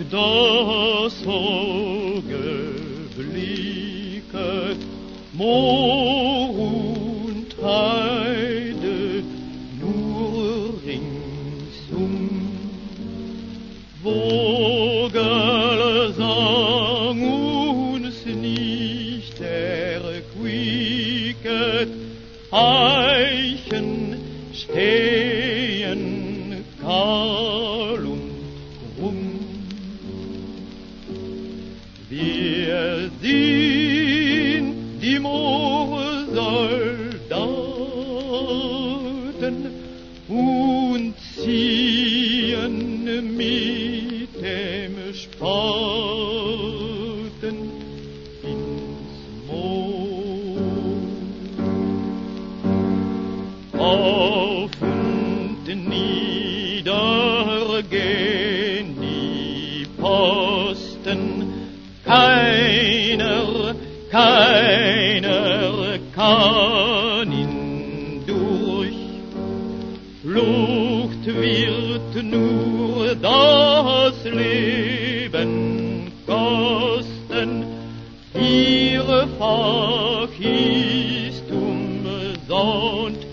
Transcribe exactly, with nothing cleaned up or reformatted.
das Auge blicket, Moor und Heide nur ringsum. Vogel sang uns nicht erquicket, Eichen stehen kahl und krumm. Wir sind die Moorsoldaten und ziehen mit dem Spaten ins Moor. Auf und nieder gehen die Posten, keiner, keiner kann ihn durch. Flucht wird nur das Leben kosten, ihr Fach ist umsonst